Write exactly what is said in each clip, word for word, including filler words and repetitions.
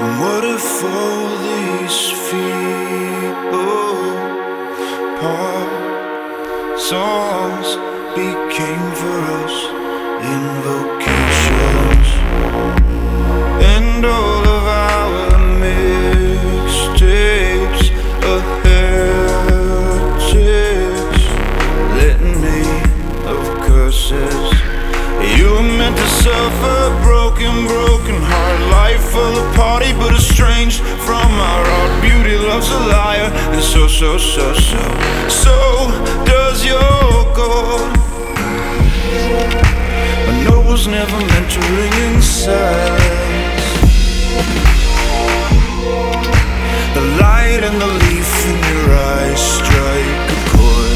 And what if all these feeble pop songs became for us invocations, and all of our mixtapes a heretics, litany of curses? You were meant to suffer, broken, broken heart, life full of party, but estranged from our art. Beauty loves a liar, and so, so, so, so, so does your God. A note was never meant to ring in silence. The light and the leaf in your eyes strike a chord.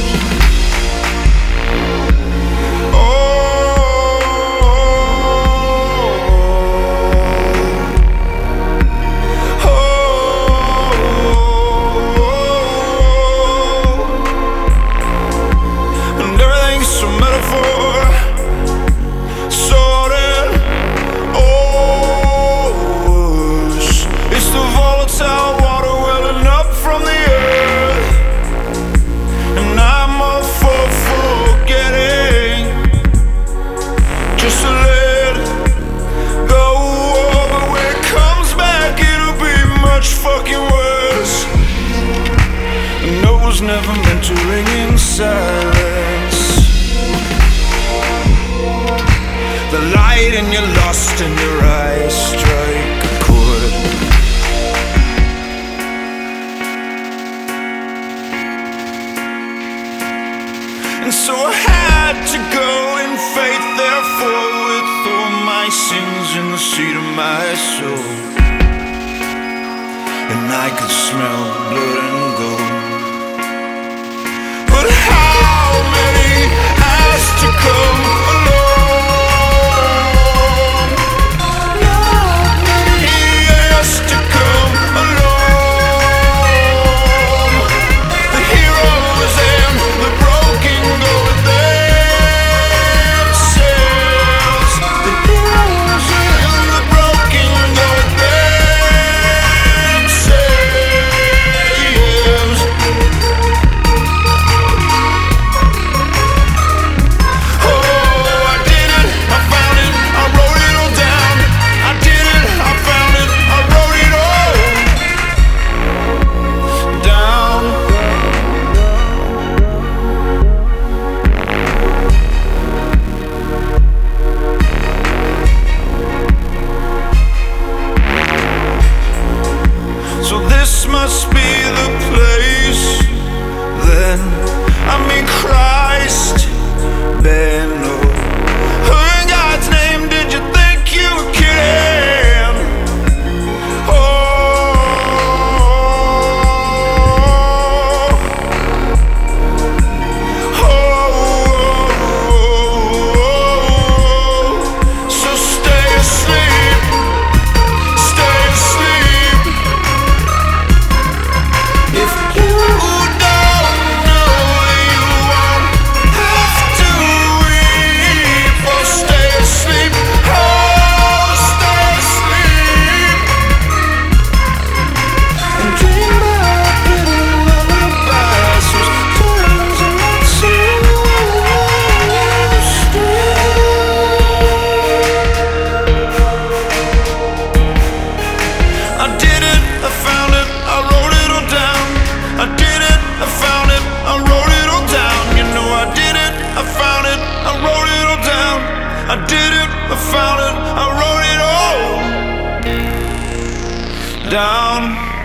Never meant to ring in silence. The light and your lust in your eyes strike a chord. And so I had to go in faith, therefore, with all my sins in the seat of my soul. And I could smell the blood and gold. But how many asked to come alone? Not many asked to come alone. The heroes and the broken go with themselves. The heroes and the broken go with themselves. Must be the place, then I mean Christ, then oh, who in God's name did you think you were kidding? Oh, oh, oh, so stay asleep, stay asleep. If you don't know, you won't have to weep. Or stay asleep, oh, stay asleep, and dream about pretty lullabies whose turns are not so I did it, I found it, I wrote it all down. I did it, I found it, I wrote it all down. You know I did it, I found it, I wrote it all down. I did it, I found it, I wrote it all down.